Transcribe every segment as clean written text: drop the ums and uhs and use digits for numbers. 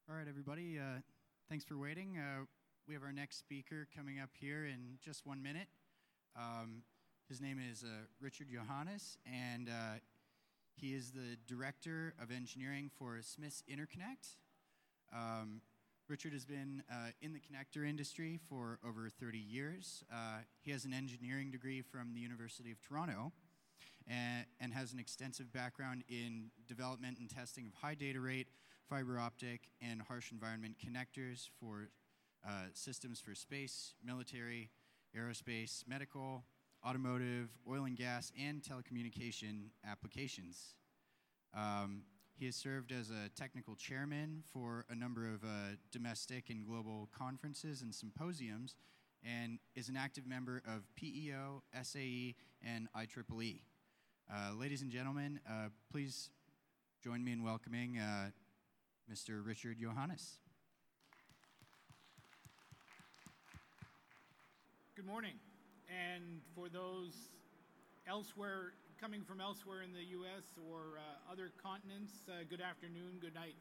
All right, everybody. Thanks for waiting. We have our next speaker coming up here in just 1 minute. His name is Richard Johannes, and he is the Director of Engineering for Smiths Interconnect. Richard has been in the connector industry for over 30 years. He has an engineering degree from the University of Toronto and has an extensive background in development and testing of high data rate, fiber optic, and harsh environment connectors for systems for space, military, aerospace, medical, automotive, oil and gas, and telecommunication applications. He has served as a technical chairman for a number of domestic and global conferences and symposiums, and is an active member of PEO, SAE, and IEEE. Ladies and gentlemen, please join me in welcoming Mr. Richard Johannes. Good morning. And for those elsewhere, coming from elsewhere in the U.S. or other continents, good afternoon, good night.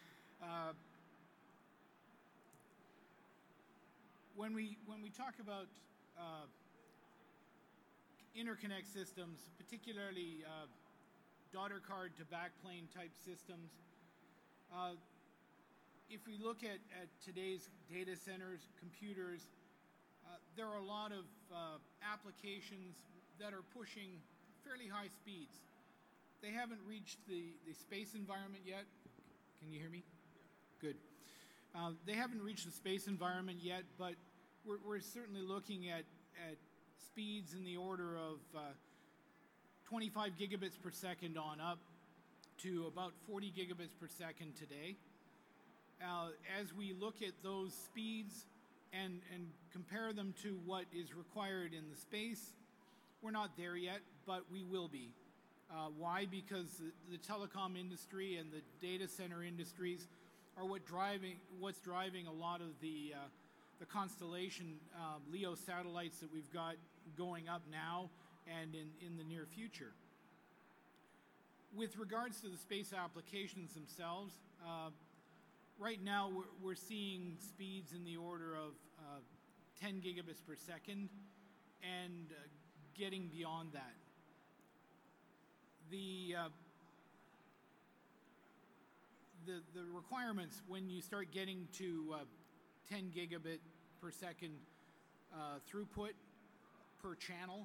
When we talk about interconnect systems, particularly daughter card to backplane type systems, if we look at today's data centers, computers, there are a lot of applications that are pushing fairly high speeds. They haven't reached the space environment yet. Can you hear me? Good. They haven't reached the space environment yet, but we're certainly looking at speeds in the order of 25 gigabits per second on up to about 40 gigabits per second today. As we look at those speeds and compare them to what is required in the space, we're not there yet, but we will be. Why? Because the telecom industry and the data center industries are what's driving a lot of the constellation LEO satellites that we've got going up now and in the near future. With regards to the space applications themselves, right now we're seeing speeds in the order of 10 gigabits per second and getting beyond that. The requirements when you start getting to 10 gigabit per second throughput per channel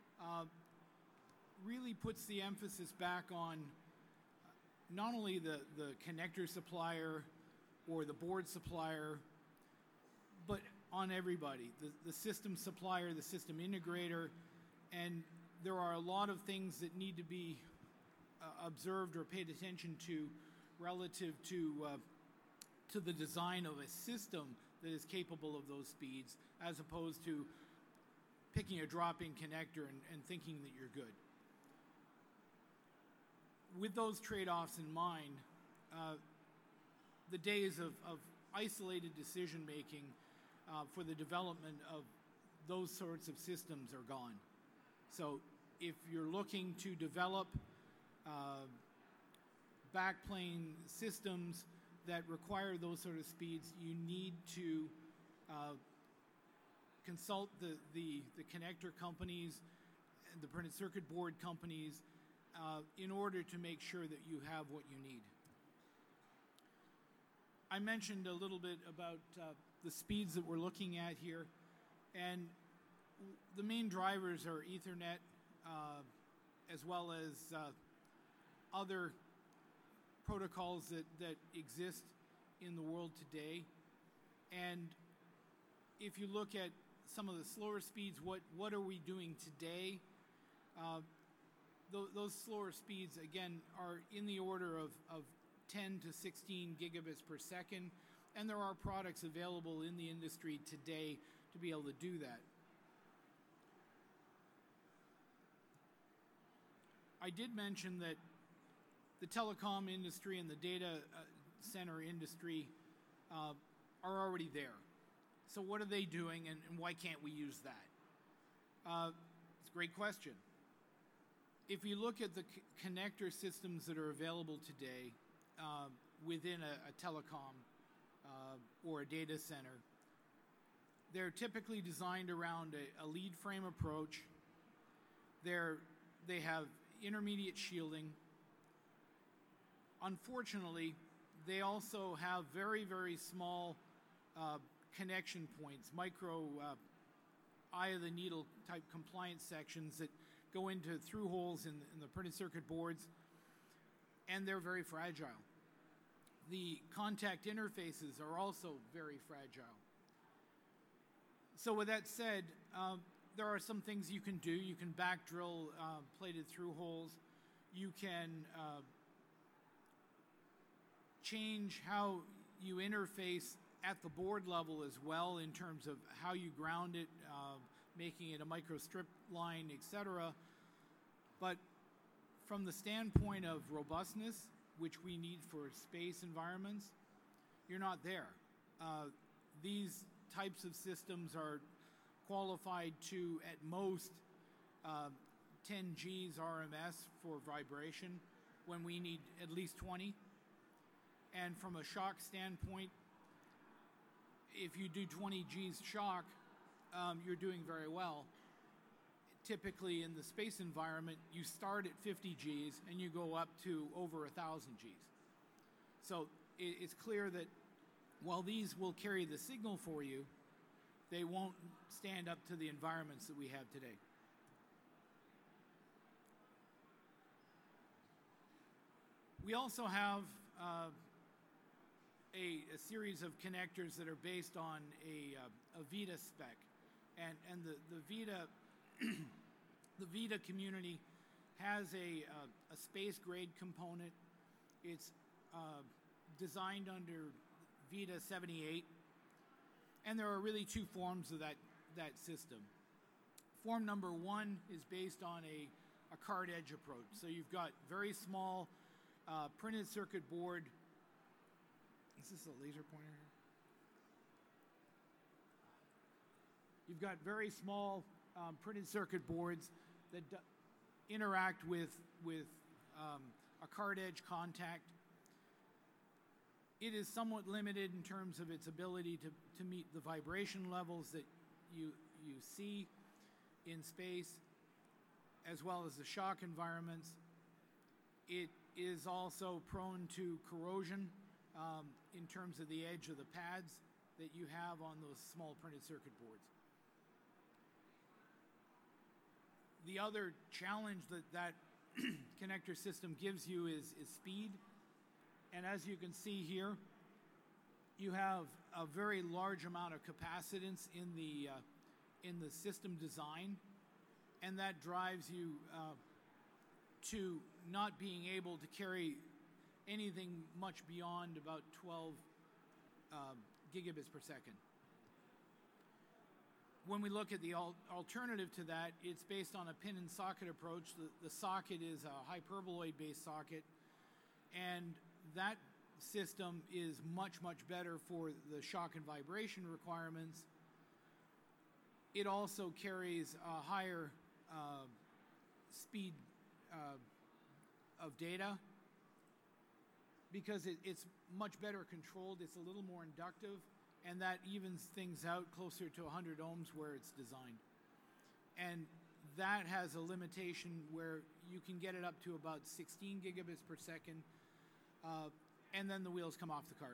really puts the emphasis back on not only the connector supplier or the board supplier, but on everybody, the system supplier, the system integrator, and there are a lot of things that need to be observed or paid attention to relative to the design of a system that is capable of those speeds, as opposed to picking a drop-in connector and thinking that you're good. With those trade-offs in mind, the days of isolated decision-making for the development of those sorts of systems are gone. So if you're looking to develop backplane systems that require those sort of speeds, you need to consult the connector companies, the printed circuit board companies, in order to make sure that you have what you need. I mentioned a little bit about the speeds that we're looking at here, and the main drivers are Ethernet, as well as other protocols that exist in the world today. And if you look at some of the slower speeds, what are we doing today? Those slower speeds, again, are in the order of 10 to 16 gigabits per second, and there are products available in the industry today to be able to do that. I did mention that the telecom industry and the data center industry are already there. So what are they doing, and why can't we use that? It's a great question. If you look at the connector systems that are available today within a telecom, or a data center. They're typically designed around a lead frame approach. They have intermediate shielding. Unfortunately, they also have very, very small connection points, micro eye-of-the-needle type compliance sections that go into through holes in the printed circuit boards, and they're very fragile. The contact interfaces are also very fragile. So with that said, there are some things you can do. You can back drill plated through holes. You can change how you interface at the board level as well in terms of how you ground it, making it a micro strip line, etc. But from the standpoint of robustness, which we need for space environments, you're not there. These types of systems are qualified to, at most, 10 Gs RMS for vibration when we need at least 20. And from a shock standpoint, if you do 20 Gs shock, you're doing very well. Typically in the space environment, you start at 50 Gs and you go up to over 1,000 Gs. So it's clear that while these will carry the signal for you, they won't stand up to the environments that we have today. We also have a series of connectors that are based on a VITA spec, and the VITA the VITA community has a space grade component. It's designed under VITA 78, and there are really two forms of that system. Form number one is based on a card edge approach. So you've got very small printed circuit board. Is this a laser pointer here? You've got very small printed circuit boards that interact with a card edge contact. It is somewhat limited in terms of its ability to meet the vibration levels that you see in space, as well as the shock environments. It is also prone to corrosion in terms of the edge of the pads that you have on those small printed circuit boards. The other challenge that connector system gives you is speed. And as you can see here, you have a very large amount of capacitance in the system design, and that drives you to not being able to carry anything much beyond about 12 gigabits per second. When we look at the alternative to that, it's based on a pin and socket approach. The socket is a hyperboloid-based socket, and that system is much, much better for the shock and vibration requirements. It also carries a higher speed of data because it's much better controlled. It's a little more inductive, and that evens things out closer to 100 ohms where it's designed. And that has a limitation where you can get it up to about 16 gigabits per second, and then the wheels come off the cart.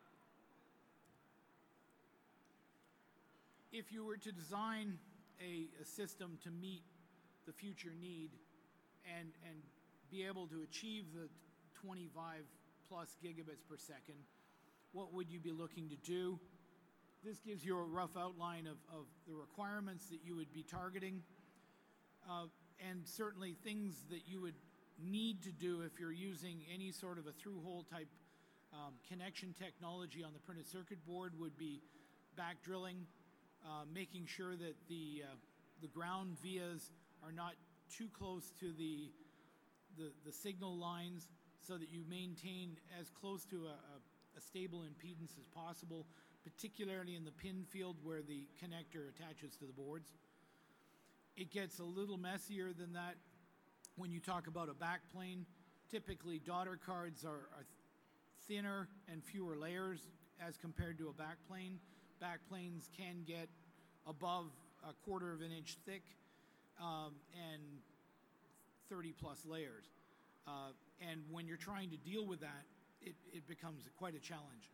If you were to design a system to meet the future need and be able to achieve the 25 plus gigabits per second, what would you be looking to do? This gives you a rough outline of the requirements that you would be targeting, and certainly things that you would need to do if you're using any sort of a through-hole type connection technology on the printed circuit board would be back drilling, making sure that the ground vias are not too close to the signal lines so that you maintain as close to a stable impedance as possible, particularly in the pin field where the connector attaches to the boards. It gets a little messier than that when you talk about a backplane. Typically, daughter cards are thinner and fewer layers as compared to a backplane. Backplanes can get above a quarter of an inch thick and 30 plus layers. And when you're trying to deal with that, it becomes quite a challenge.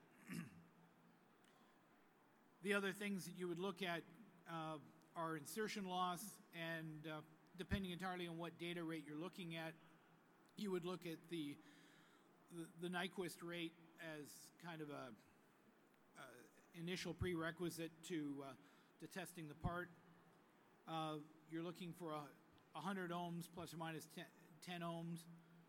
The other things that you would look at are insertion loss, and depending entirely on what data rate you're looking at, you would look at the Nyquist rate as kind of a initial prerequisite to testing the part. You're looking for 100 ohms plus or minus 10 ohms.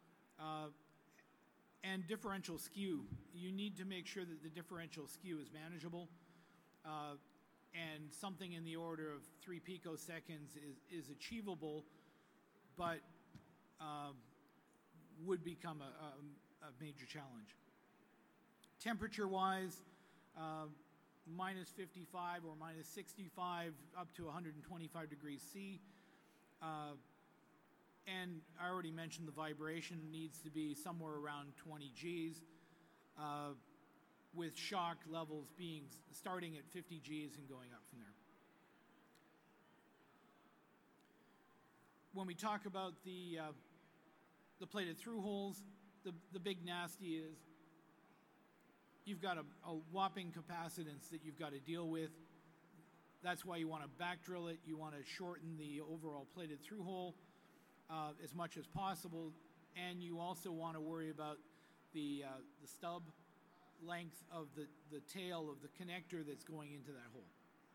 And differential skew. You need to make sure that the differential skew is manageable. And something in the order of 3 picoseconds is achievable, but would become a major challenge. Temperature-wise, minus 55 or minus 65 up to 125 degrees C. And I already mentioned the vibration needs to be somewhere around 20 Gs, with shock levels starting at 50 Gs and going up from there. When we talk about the plated through holes, the big nasty is you've got a whopping capacitance that you've got to deal with. That's why you want to back drill it. You want to shorten the overall plated through hole as much as possible, and you also want to worry about the stub length of the tail of the connector that's going into that hole.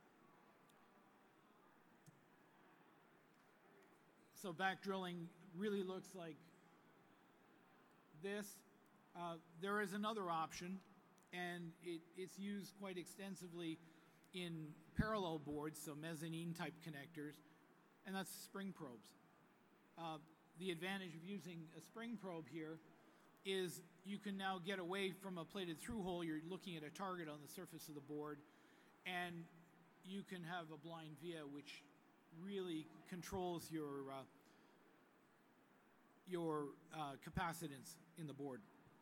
So back drilling really looks like this. There is another option, and it's used quite extensively in parallel boards, so mezzanine type connectors, and that's spring probes. The advantage of using a spring probe here is you can now get away from a plated through hole. You're looking at a target on the surface of the board, and you can have a blind via, which really controls your capacitance in the board.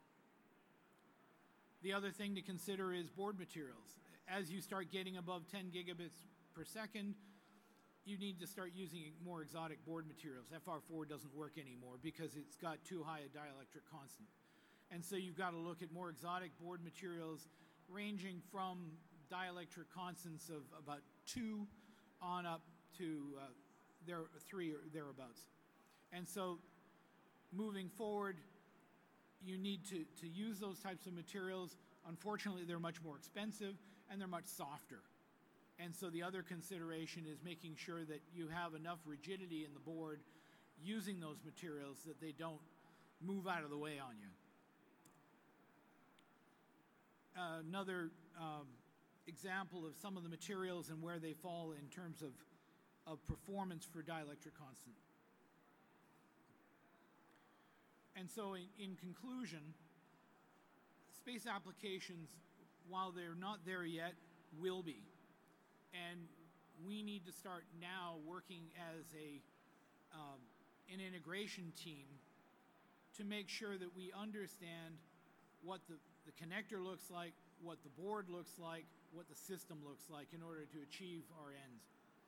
The other thing to consider is board materials. As you start getting above 10 gigabits per second, you need to start using more exotic board materials. FR4 doesn't work anymore because it's got too high a dielectric constant. And so you've got to look at more exotic board materials ranging from dielectric constants of about 2 on up to 3 or thereabouts. And so moving forward, you need to use those types of materials. Unfortunately, they're much more expensive and they're much softer. And so the other consideration is making sure that you have enough rigidity in the board using those materials that they don't move out of the way on you. Another example of some of the materials and where they fall in terms of performance for dielectric constant. And so in conclusion, space applications, while they're not there yet, will be. And we need to start now working as an integration team to make sure that we understand what the connector looks like, what the board looks like, what the system looks like in order to achieve our ends.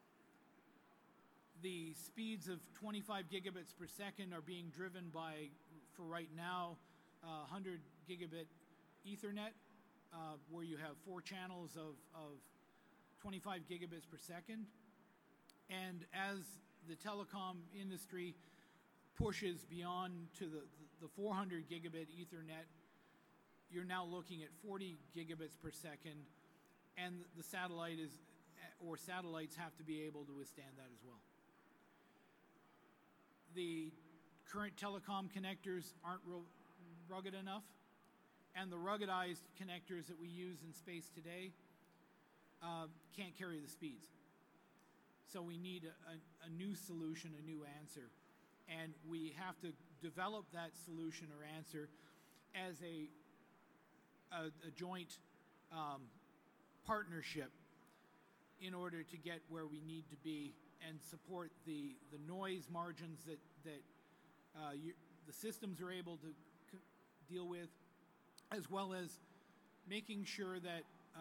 The speeds of 25 gigabits per second are being driven by, for right now, 100 gigabit Ethernet, where you have 4 channels of 25 gigabits per second. And as the telecom industry pushes beyond to the 400 gigabit Ethernet, you're now looking at 40 gigabits per second, and the satellites have to be able to withstand that as well. The current telecom connectors aren't rugged enough, and the ruggedized connectors that we use in space today can't carry the speeds. So we need a new solution, a new answer, and we have to develop that solution or answer as a joint partnership in order to get where we need to be and support the noise margins that the systems are able to deal with, as well as making sure that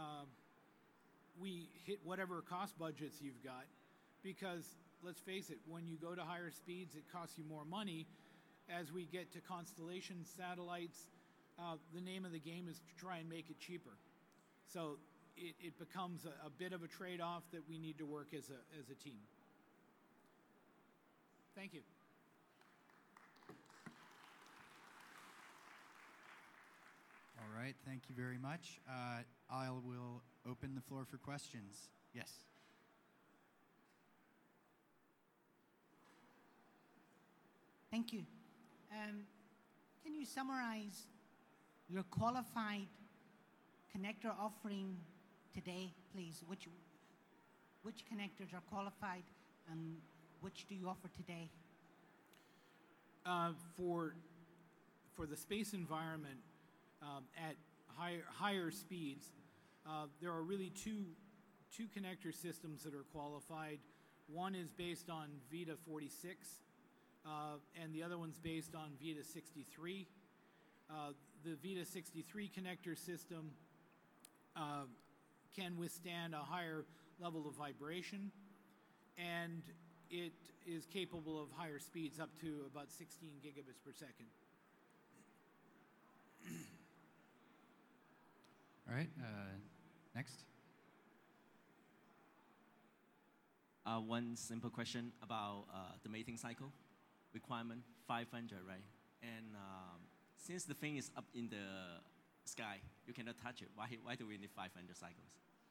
we hit whatever cost budgets you've got, because let's face it, when you go to higher speeds, it costs you more money. As we get to constellation satellites, the name of the game is to try and make it cheaper. So it becomes a bit of a trade-off that we need to work as a team. Thank you. All right, thank you very much. I will open the floor for questions. Yes. Thank you. Can you summarize your qualified connector offering today, please? Which connectors are qualified and which do you offer today? For the space environment at higher speeds, there are really two connector systems that are qualified. One is based on VITA 46, and the other one's based on VITA 63. The VITA 63 connector system can withstand a higher level of vibration, and it is capable of higher speeds up to about 16 gigabits per second. All right, next. One simple question about the mating cycle requirement, 500, right? And since the thing is up in the sky, you cannot touch it. Why do we need 500 cycles?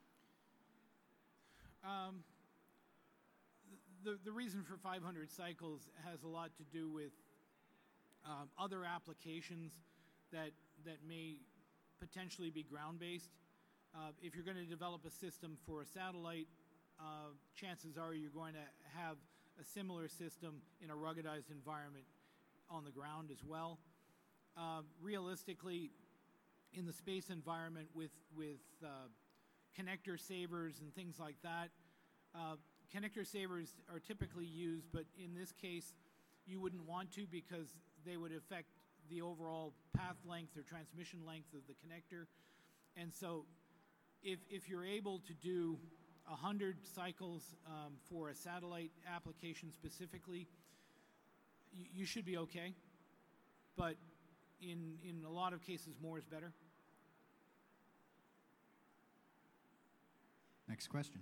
The reason for 500 cycles has a lot to do with other applications that may potentially be ground-based. If you're going to develop a system for a satellite, chances are you're going to have a similar system in a ruggedized environment on the ground as well. Realistically, in the space environment with connector savers and things like that, connector savers are typically used, but in this case, you wouldn't want to because they would affect the overall path length or transmission length of the connector. And so if you're able to do 100 cycles for a satellite application specifically, you should be okay. But in a lot of cases, more is better. Next question.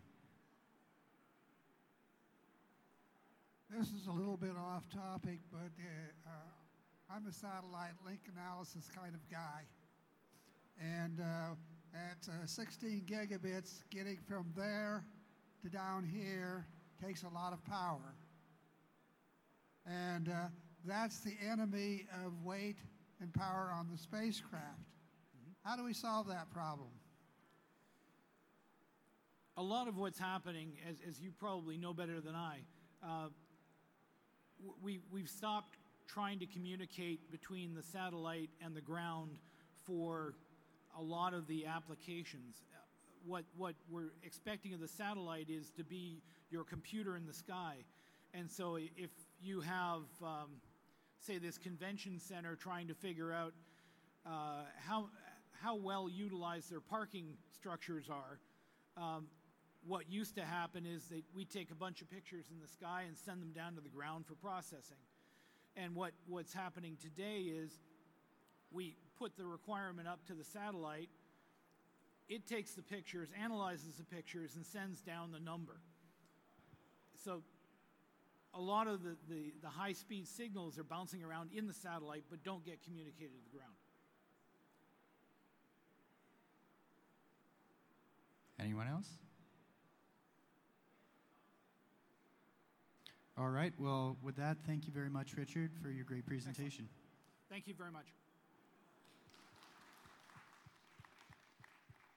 This is a little bit off topic, but I'm a satellite link analysis kind of guy. And at 16 gigabits, getting from there to down here takes a lot of power. And that's the enemy of weight and power on the spacecraft. Mm-hmm. How do we solve that problem? A lot of what's happening, as you probably know better than I, we've stopped trying to communicate between the satellite and the ground for a lot of the applications. What we're expecting of the satellite is to be your computer in the sky. And so if you have, say, this convention center trying to figure out how well utilized their parking structures are, what used to happen is that we take a bunch of pictures in the sky and send them down to the ground for processing. And what's happening today is we put the requirement up to the satellite, it takes the pictures, analyzes the pictures, and sends down the number. So a lot of the high-speed signals are bouncing around in the satellite but don't get communicated to the ground. Anyone else? All right, well, with that, thank you very much, Richard, for your great presentation. Excellent. Thank you very much.